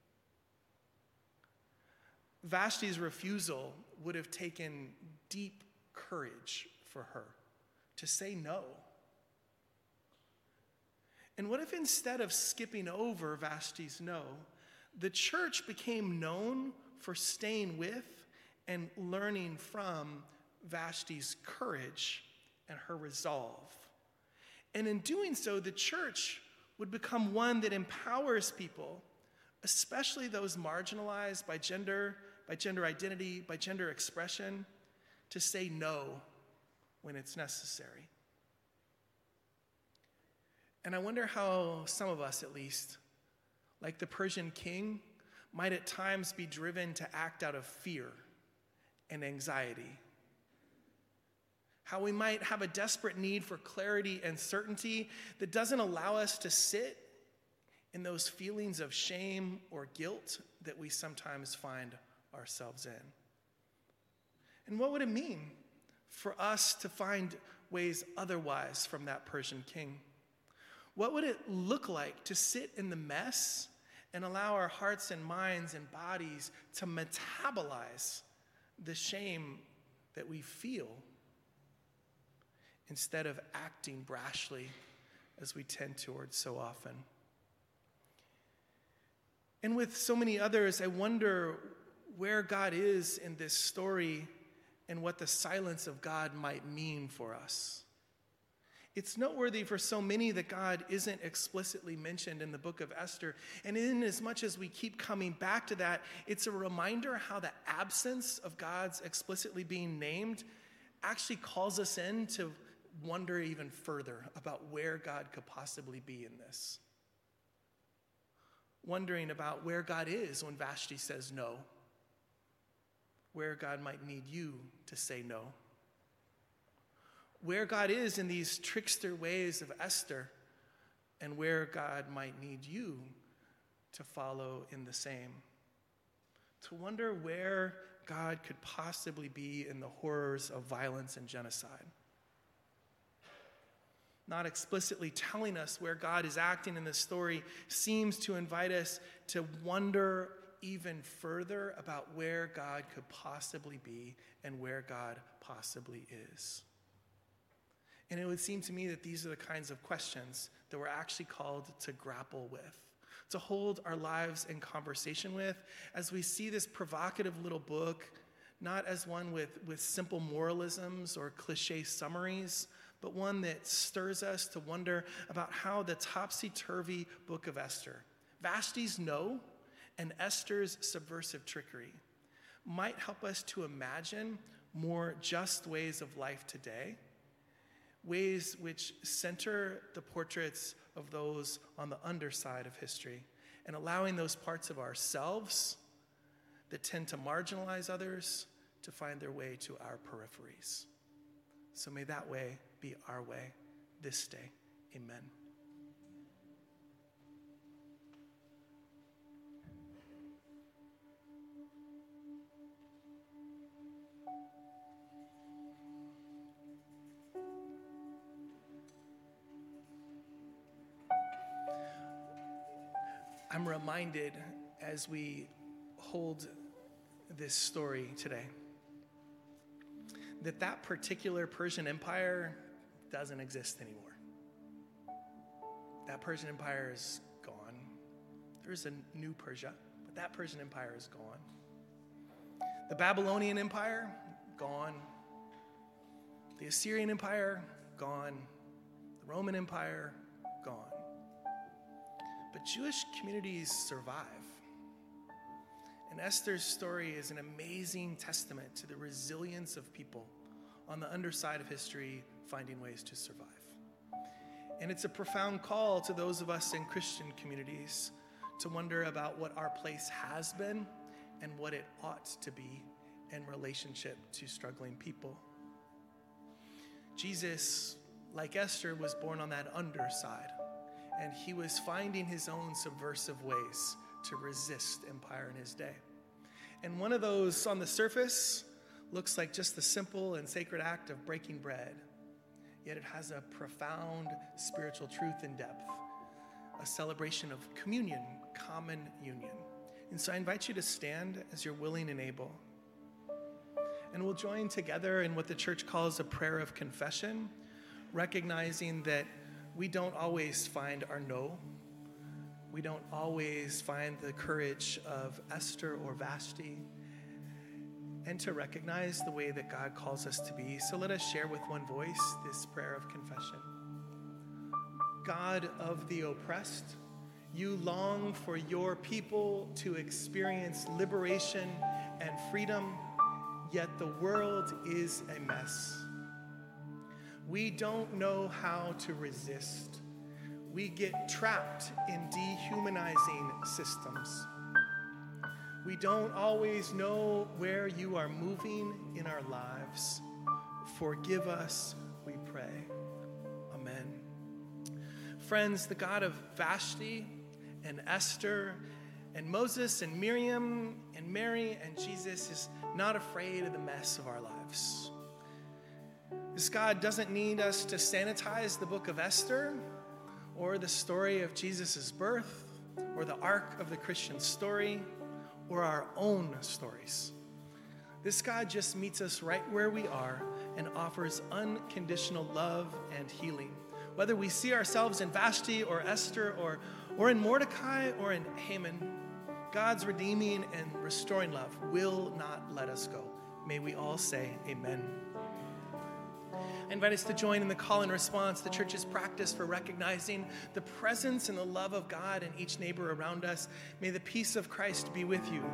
Vashti's refusal would have taken deep courage for her to say no. And what if, instead of skipping over Vashti's no, the church became known for staying with and learning from Vashti's courage and her resolve? And in doing so, the church would become one that empowers people, especially those marginalized by gender, by gender identity, by gender expression, to say no when it's necessary. And I wonder how some of us, at least, like the Persian king, might at times be driven to act out of fear and anxiety. How we might have a desperate need for clarity and certainty that doesn't allow us to sit in those feelings of shame or guilt that we sometimes find ourselves in. And what would it mean for us to find ways otherwise from that Persian king? What would it look like to sit in the mess and allow our hearts and minds and bodies to metabolize the shame that we feel instead of acting brashly as we tend towards so often? And with so many others, I wonder where God is in this story and what the silence of God might mean for us. It's noteworthy for so many that God isn't explicitly mentioned in the book of Esther. And in as much as we keep coming back to that, it's a reminder how the absence of God's explicitly being named actually calls us in to wonder even further about where God could possibly be in this. Wondering about where God is when Vashti says no. Where God might need you to say no. Where God is in these trickster ways of Esther, and where God might need you to follow in the same. To wonder where God could possibly be in the horrors of violence and genocide. Not explicitly telling us where God is acting in this story seems to invite us to wonder even further about where God could possibly be and where God possibly is. And it would seem to me that these are the kinds of questions that we're actually called to grapple with, to hold our lives in conversation with, as we see this provocative little book, not as one with, with simple moralisms or cliche summaries, but one that stirs us to wonder about how the topsy-turvy book of Esther, Vashti's no and Esther's subversive trickery, might help us to imagine more just ways of life today, ways which center the portraits of those on the underside of history, and allowing those parts of ourselves that tend to marginalize others to find their way to our peripheries. So may that way be our way this day. Amen. I'm reminded as we hold this story today that that particular Persian Empire doesn't exist anymore. That Persian Empire is gone. There's a new Persia, but that Persian Empire is gone. The Babylonian Empire, gone. The Assyrian Empire, gone. The Roman Empire, gone. But Jewish communities survive. And Esther's story is an amazing testament to the resilience of people on the underside of history finding ways to survive. And it's a profound call to those of us in Christian communities to wonder about what our place has been and what it ought to be in relationship to struggling people. Jesus, like Esther, was born on that underside, and he was finding his own subversive ways to resist empire in his day. And one of those on the surface looks like just the simple and sacred act of breaking bread, yet it has a profound spiritual truth and depth, a celebration of communion, common union. And so I invite you to stand as you're willing and able. And we'll join together in what the church calls a prayer of confession, recognizing that we don't always find our no. We don't always find the courage of Esther or Vashti, and to recognize the way that God calls us to be. So let us share with one voice this prayer of confession. God of the oppressed, you long for your people to experience liberation and freedom, yet the world is a mess. We don't know how to resist. We get trapped in dehumanizing systems. We don't always know where you are moving in our lives. Forgive us, we pray. Amen. Friends, the God of Vashti and Esther and Moses and Miriam and Mary and Jesus is not afraid of the mess of our lives. This God doesn't need us to sanitize the book of Esther or the story of Jesus' birth or the arc of the Christian story or our own stories. This God just meets us right where we are and offers unconditional love and healing. Whether we see ourselves in Vashti or Esther or, or in Mordecai or in Haman, God's redeeming and restoring love will not let us go. May we all say amen. I invite us to join in the call and response the church's practice for recognizing the presence and the love of God in each neighbor around us. May the peace of Christ be with you.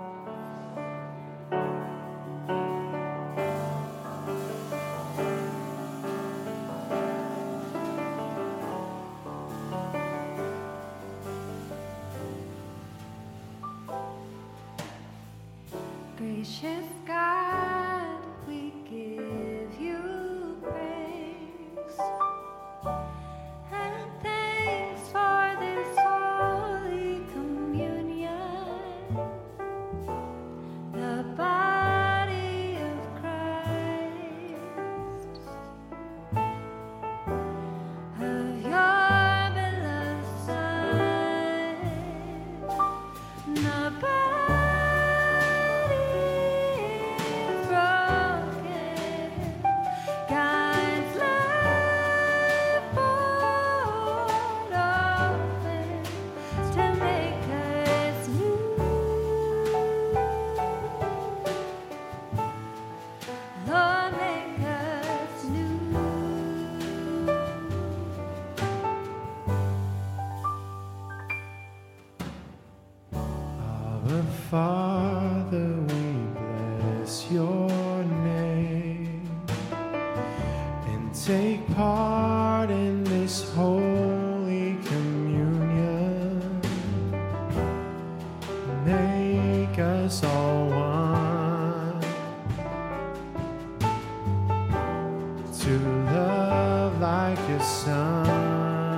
Gracious God, we give you praise and thanks for this holy communion, the body of Christ, of your beloved Son, the body take part in this holy communion. Make us all one to love like your son.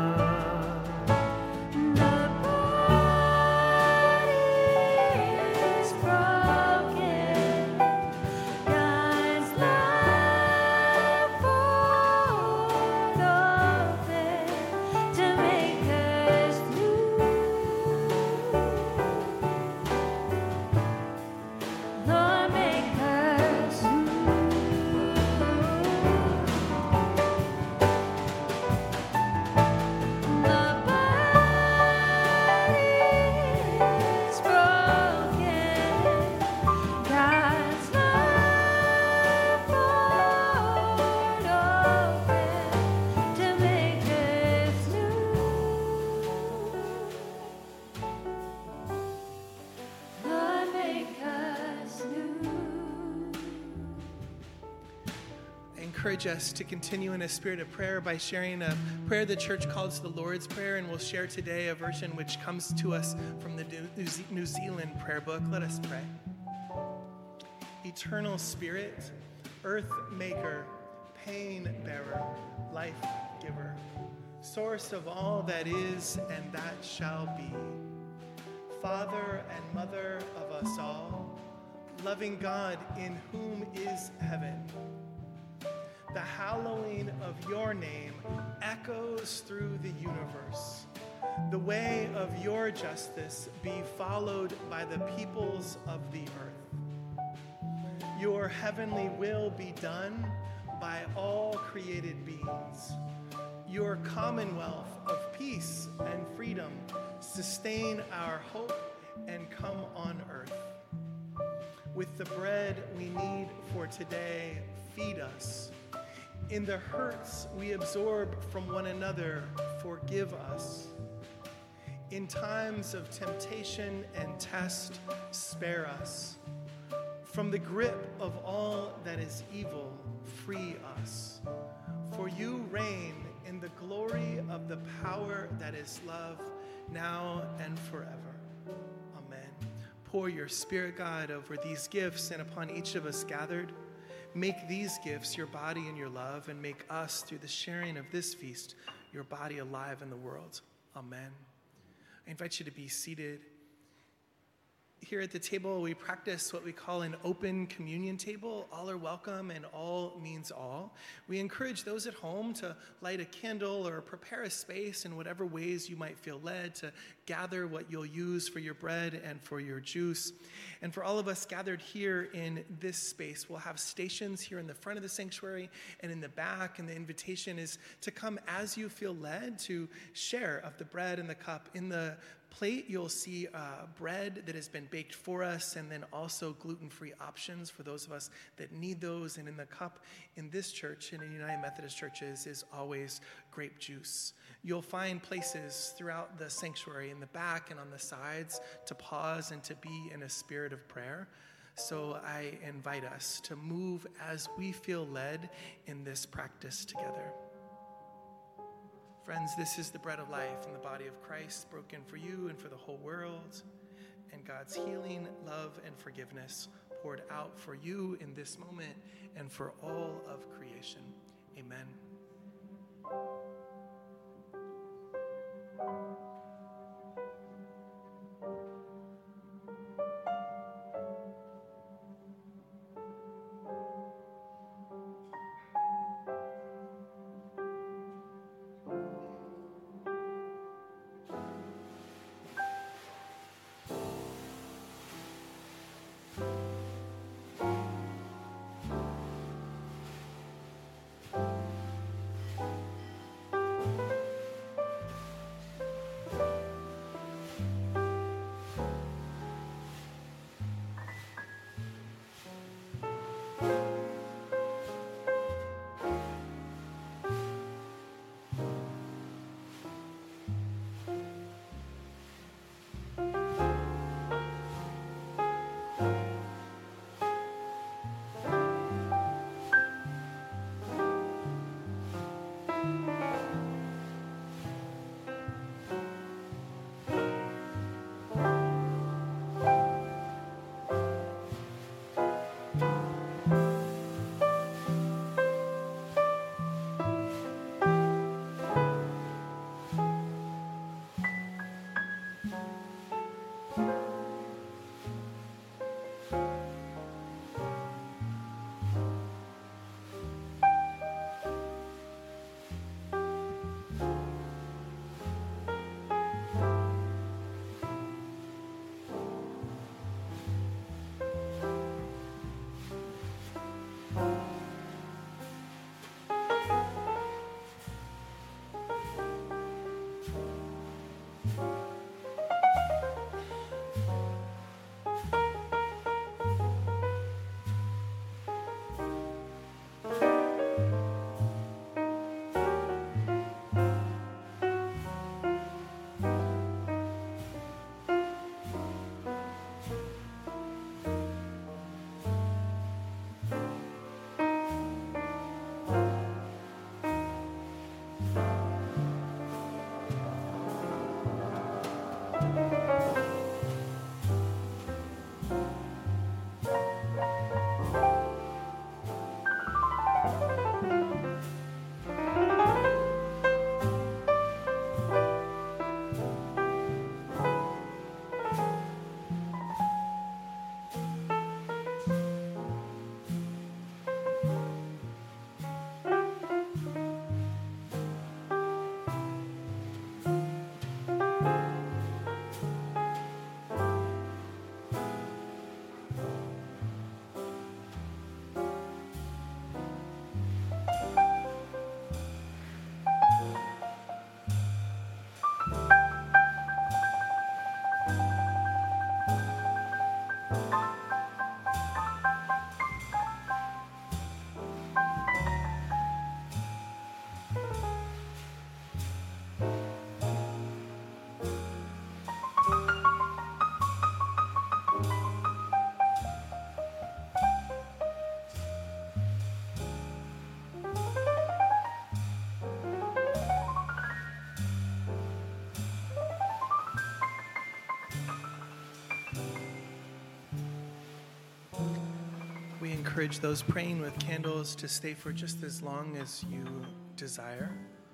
Encourage us to continue in a spirit of prayer by sharing a prayer the church calls the Lord's Prayer, and we'll share today a version which comes to us from the New Zealand prayer book. Let us pray. Eternal Spirit, earth maker, pain bearer, life giver, source of all that is and that shall be, Father and Mother of us all, loving God in whom is heaven. The hallowing of your name echoes through the universe. The way of your justice be followed by the peoples of the earth. Your heavenly will be done by all created beings. Your commonwealth of peace and freedom sustain our hope and come on earth. With the bread we need for today, feed us. In the hurts we absorb from one another, forgive us. In times of temptation and test, spare us. From the grip of all that is evil, free us. For you reign in the glory of the power that is love, now and forever. Amen. Pour your Spirit, God, over these gifts and upon each of us gathered. Make these gifts your body and your love, and make us, through the sharing of this feast, your body alive in the world. Amen. I invite you to be seated. Here at the table, we practice what we call an open communion table. All are welcome, and all means all. We encourage those at home to light a candle or prepare a space in whatever ways you might feel led to gather what you'll use for your bread and for your juice. And for all of us gathered here in this space, we'll have stations here in the front of the sanctuary and in the back, and the invitation is to come as you feel led to share of the bread and the cup. In the plate, you'll see uh, bread that has been baked for us, and then also gluten-free options for those of us that need those. And in the cup in this church and in United Methodist churches is always grape juice. You'll find places throughout the sanctuary in the back and on the sides to pause and to be in a spirit of prayer. So I invite us to move as we feel led in this practice together. Friends, this is the bread of life and the body of Christ broken for you and for the whole world, and God's healing, love, and forgiveness poured out for you in this moment and for all of creation. Amen. We encourage those praying with candles to stay for just as long as you desire.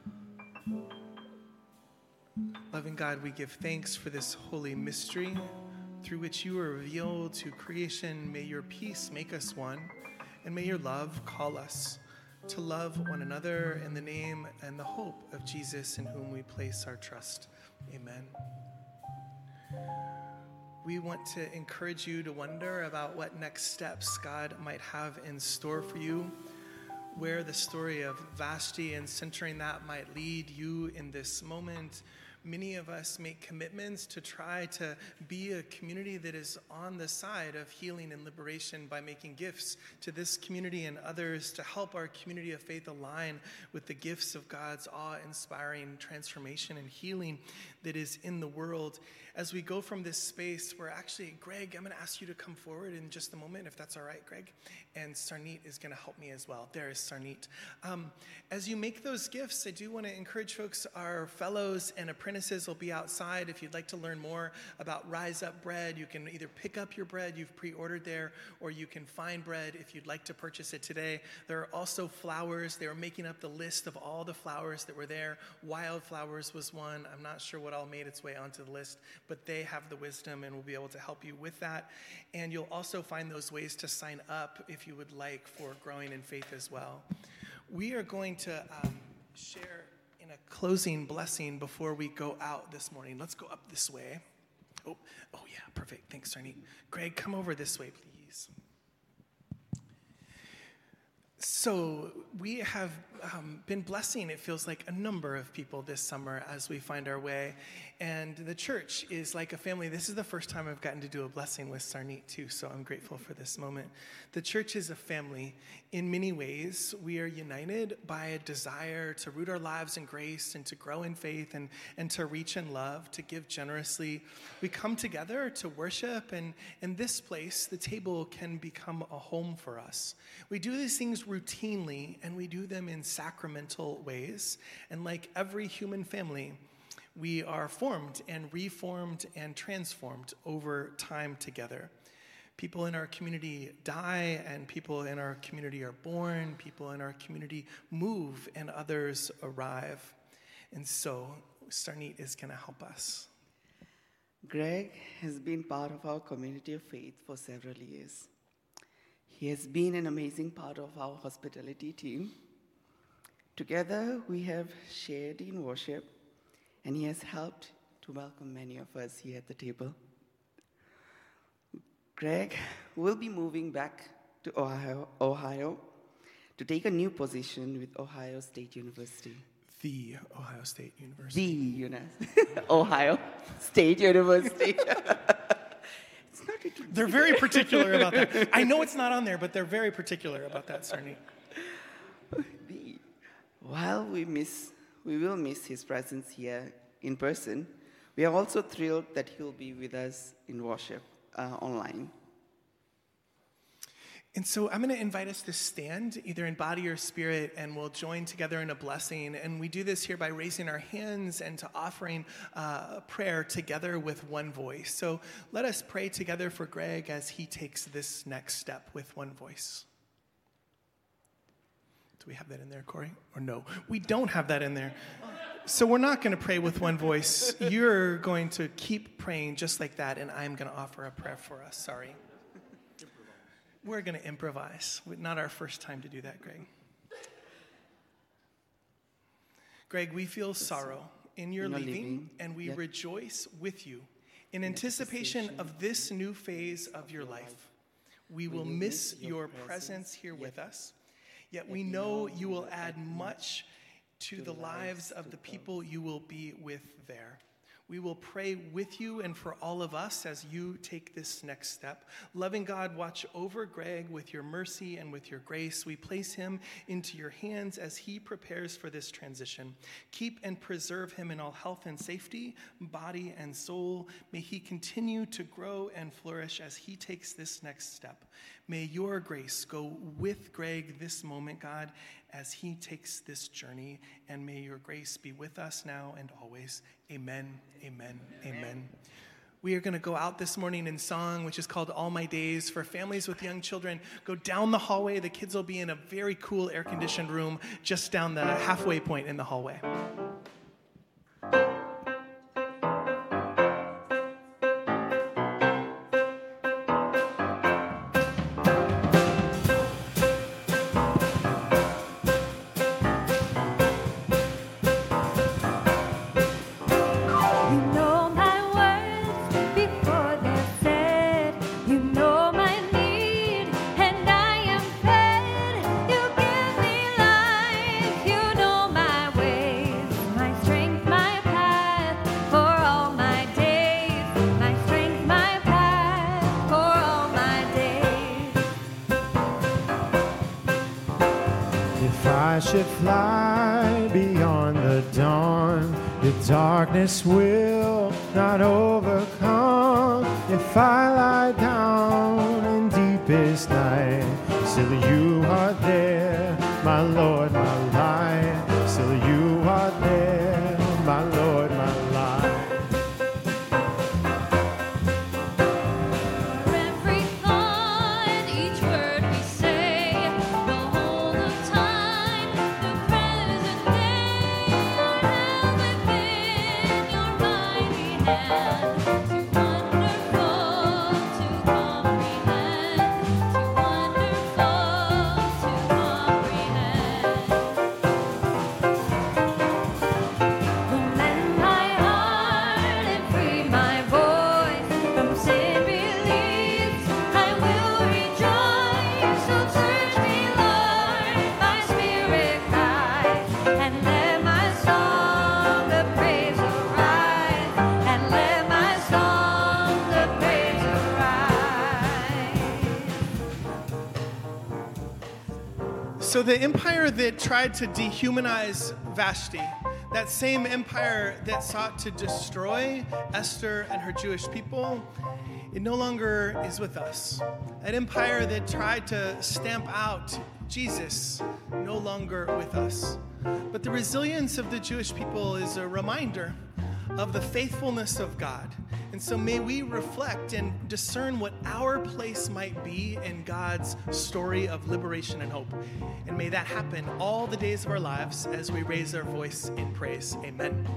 Loving God, we give thanks for this holy mystery through which you are revealed to creation. May your peace make us one, and may your love call us to love one another in the name and the hope of Jesus, in whom we place our trust. Amen. We want to encourage you to wonder about what next steps God might have in store for you, where the story of Vashti and centering that might lead you in this moment. Many of us make commitments to try to be a community that is on the side of healing and liberation by making gifts to this community and others to help our community of faith align with the gifts of God's awe-inspiring transformation and healing that is in the world. As we go from this space, we're actually, Greg, I'm going to ask you to come forward in just a moment, if that's all right, Greg. And Sarneet is going to help me as well. There is Sarneet. Um, as you make those gifts, I do want to encourage folks, our fellows and apprentices will be outside. If you'd like to learn more about Rise Up Bread, you can either pick up your bread you've pre-ordered there, or you can find bread if you'd like to purchase it today. There are also flowers. They were making up the list of all the flowers that were there. Wildflowers was one. I'm not sure what all made its way onto the list, but they have the wisdom and will be able to help you with that. And you'll also find those ways to sign up if you would like for Growing in Faith as well. We are going to um, share in a closing blessing before we go out this morning. Let's go up this way. Oh, oh yeah, perfect. Thanks, Sarneet. Greg, come over this way, please. So we have um, been blessing, it feels like, a number of people this summer as we find our way. And the church is like a family. This is the first time I've gotten to do a blessing with Sarneet too, so I'm grateful for this moment. The church is a family. In many ways, we are united by a desire to root our lives in grace and to grow in faith and, and to reach in love, to give generously. We come together to worship, and in this place, the table can become a home for us. We do these things routinely, and we do them in sacramental ways. And like every human family, we are formed and reformed and transformed over time together. People in our community die, and people in our community are born. People in our community move, and others arrive. And so Sarneet is going to help us. Greg has been part of our community of faith for several years. He has been an amazing part of our hospitality team. Together, we have shared in worship, and he has helped to welcome many of us here at the table. Greg will be moving back to Ohio, Ohio to take a new position with Ohio State University. The Ohio State The University. you know, Ohio State University. It's not written. They're very particular about that. I know it's not on there, but they're very particular about that, Cerny. The- While we miss, we will miss his presence here in person, we are also thrilled that he will be with us in worship uh, online. And so I'm going to invite us to stand, either in body or spirit, and we'll join together in a blessing. And we do this here by raising our hands and to offering uh, prayer together with one voice. So let us pray together for Greg as he takes this next step with one voice. Do we have that in there, Corey? Or no? We don't have that in there. So we're not going to pray with one voice. You're going to keep praying just like that, and I'm going to offer a prayer for us. Sorry. We're going to improvise. Not our first time to do that, Greg. Greg, we feel sorrow in your In your leaving, leaving, and we yep. rejoice with you in anticipation of this new phase of your life. We will miss your presence here with us, yet we know you will add much to the lives of the people you will be with there. We will pray with you and for all of us as you take this next step. Loving God, watch over Greg with your mercy and with your grace. We place him into your hands as he prepares for this transition. Keep and preserve him in all health and safety, body and soul. May he continue to grow and flourish as he takes this next step. May your grace go with Greg this moment, God, as he takes this journey, and may your grace be with us now and always. Amen, amen, amen. amen. We are going to go out this morning in song, which is called All My Days. For families with young children, go down the hallway. The kids will be in a very cool air-conditioned room just down the halfway point in the hallway. I should fly beyond the dawn, the darkness will not overcome. If I lie down in deepest night, still you are there, my Lord, my light. Still you are there, my Lord, my light. So the empire that tried to dehumanize Vashti, that same empire that sought to destroy Esther and her Jewish people, it no longer is with us. That empire that tried to stamp out Jesus, no longer with us. But the resilience of the Jewish people is a reminder of the faithfulness of God. And so may we reflect and discern what our place might be in God's story of liberation and hope. And may that happen all the days of our lives as we raise our voice in praise. Amen.